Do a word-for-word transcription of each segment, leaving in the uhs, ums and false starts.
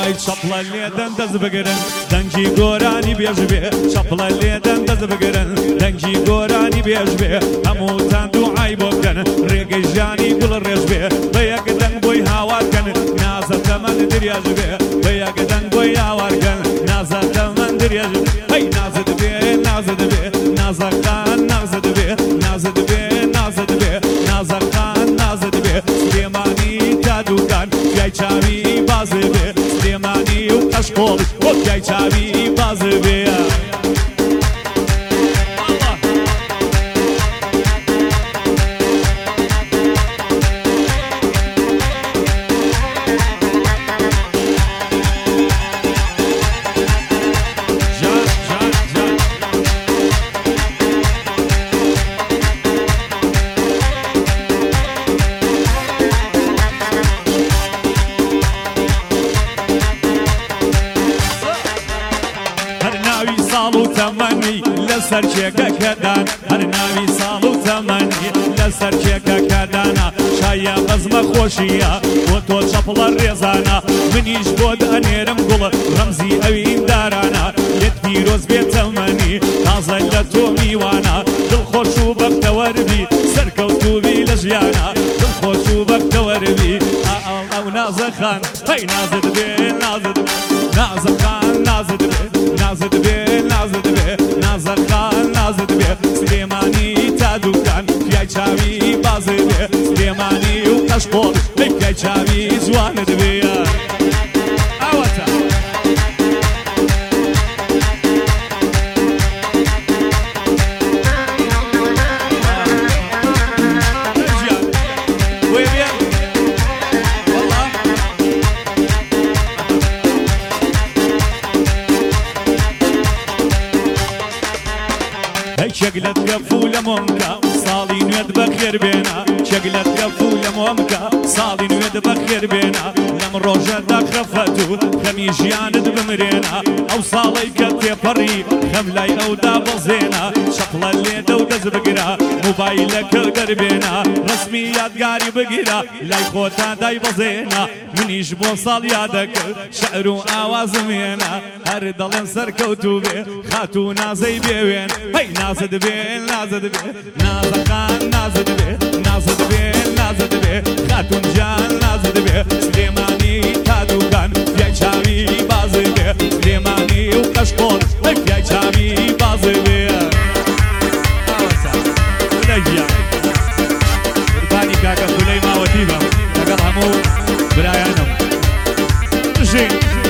ئای چەپڵە لێدەن دەست بگرن دەنگی گۆرانی بێژ بێ چەپڵە لێدەن دەست بگرن دەنگی گۆرانی بێژ بێ هەمووتان دوعای بۆ بکەن ڕێگەی ژیانی گوڵ ڕێژ بێ بە یەک دەنگ بۆی هاوارکەن نازە تەمەن درێژ بێ بە یەک دەنگ بۆی هاوارکەن نازە تەمەن درێژ هەی نازت بێ نازت بێ نازەخان نازت بێ نازت بێ نازت بێ نازەخان نازت بێ سلێمانی تا دووکان پیای چاوی بازێ بێ سلێمانی و قەشقۆڵ بۆ پیای چاوی بازێ بێ لەسەر چێکەکەدان هەر ناوی ساڵ و تەمەنی لەسەر چێکەکەدانە شایە بەزمە خۆشیە بۆ تۆ چەپڵە ڕێزانە منیش بۆ دەنێرم گوڵە ڕەمزی ئەوین دارانە لێت پیرۆز بێت تەمەنی تازە لە تۆ میوانە دڵخۆش و بەختەوەربی سەرکەوتوبی لە ژیانە دڵخۆش و بەختەوەربی ئەو نازەخان هەی نازت بێ نازت نازەخان نازت بێ نازت بێ نازت بێ نازەخان نازت بێ سلێمانی تا دووکان پیای چاوی بازێ بێ سلێمانی و قەشقۆڵ هەی پیای چاوی جوانت بێ ئەوەتە شەگلت گەفو لە مۆمکە ساڵی نوێت بەخێر بێنە شەگلت گەفو لە مۆمکە ساڵی نوێت بەخێر بێنە لەم ڕۆژەدا خەفەت و خەمی ژیانت بمرێنە ئەو ساڵەی کە تێپەڕی خەم لای ئەودا بەزێنە شەپڵە لێدە و دەست بگرە موبایلەکە دەربێنە ڕسمی یادگاری بگیرە لای خۆتا دای بەزێنە منیش بۆ ساڵ یادەکرد شەعر و ئاوازم هێنە هەر دەڵێن سەرکەوتوو بێ خاتوو نازەی بێوێن هەی نازت بێ نازت بێ نازەخان نازت بێ نازت بێ نازت بێ خاتون جان نازت بێ سلێمانی تا دووکان پیای چاوی بازێ بێ سلێمانی و قەشقۆڵ هەی پیای چاوی بازێ بێ قوربانی کاکە خولەی ماوەتی بە لەگەڵ هەموو برایانم ژین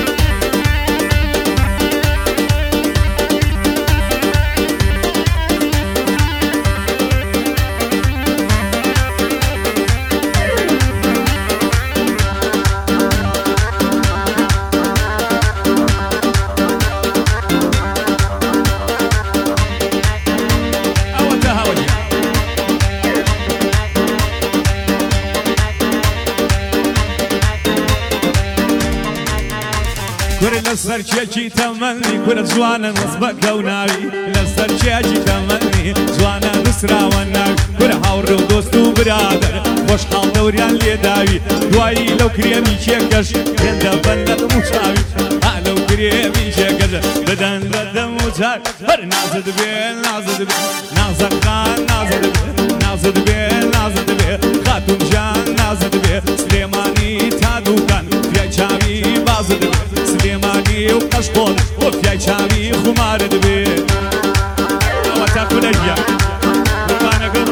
لەسەر چێکی تەمەنی کورە جوانە نسبەکە و ناوی لەسەر چێکی تەمەنی جوانە نووسراوە ناوی کورە هاوڕێ و دۆست و برادەر خۆشحاڵ دەوریان لێداوی دوایی لەو کرێمی چێکەش هێندە بەن لە دەم و چاوی ها لەو کرێمی چێکەش بدەن لە دەم و چاوی هەر نازت بێ نازت بێ نازەخان نازت بێ نازت بێ نازت بێ خاتون جان نازت بێ سلێمانی تا دووکان پیای چاوی بازت بێ سلێمانی و قەشقۆڵ بۆ پیای چاوی خومارت بێ ئەوە تا خولەیە قوربانەکەم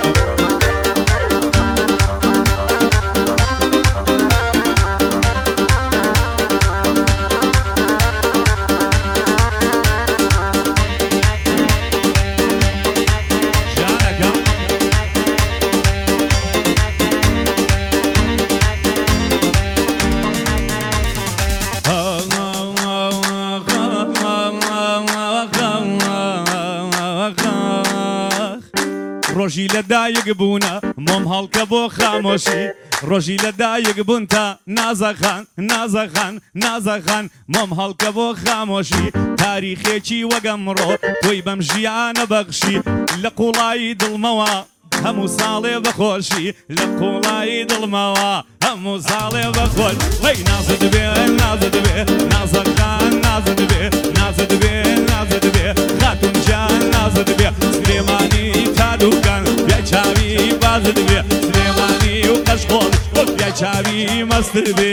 ڕۆژی لەدایک بوونە مۆم هەڵکە بۆ خامۆشی ڕۆژی لەدایک بوون تا نازەخان نازەخان نازەخان مۆم هەڵکە بۆ خامۆشی تاریخێکی وەگەمڕۆ تۆی بەم ژیانە بەخشی لە قوڵایی دڵمەوە هەموو ساڵێ بەخۆشی لە قوڵایی دڵمەوە هەموو ساڵێ بەخۆش وەی نازت بێ نازت بێ نازەخان نازت بێ نازت بێ نازت بێ خاتون جان نازت بێ سلێمانی تا دووکان بیا چاوی بازت بێ سلێمانی و قەشقۆڵ بیا چاوی مەستت بێ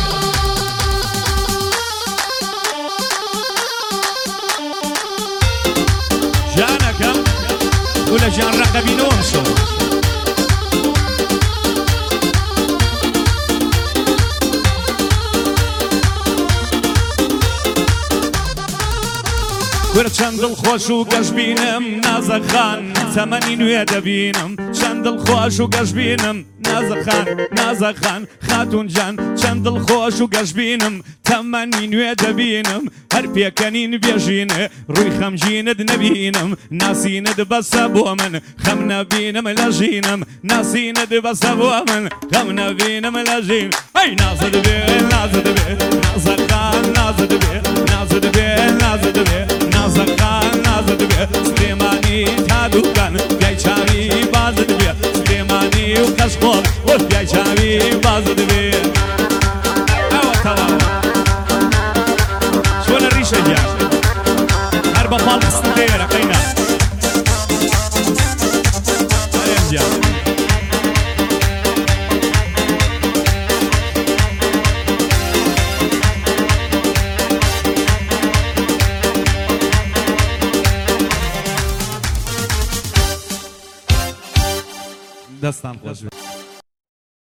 جانەکەم و لە جان ڕەقەبینەوە مشۆ ورد چەند دڵخۆش و گەشبینم نازەخان تەمەنی نوێ دەبینم چەند دڵخۆش و گەشبینم نازەخان نازەخان خاتون جان چەند دڵخۆش و گەشبینم تەمەنی نوێ دەبینم هەر پێکەنین بێژینە ڕووی خەمگینت نەبینم ناسینت بەسە بۆ من خەم نەبینم لە ژینم ناسینت بەسە بۆ من خەم نەبینم لە ژین ئەی نازت بێ نازت بێ نازەخان نازت بێ نازت بێ نازت بێ نازەخان نازت بێ سلێمانی تا دووکان بیای چاوی بازت بێ سلێمانی و قەشقۆڵ وەک بیای چاوی بازت بێ ئەوە تەواو چۆنە ڕیشە گیان هەر بە پاڵ قستن دێرە قەینا ئەرێم گیان دەستان خۆش بێ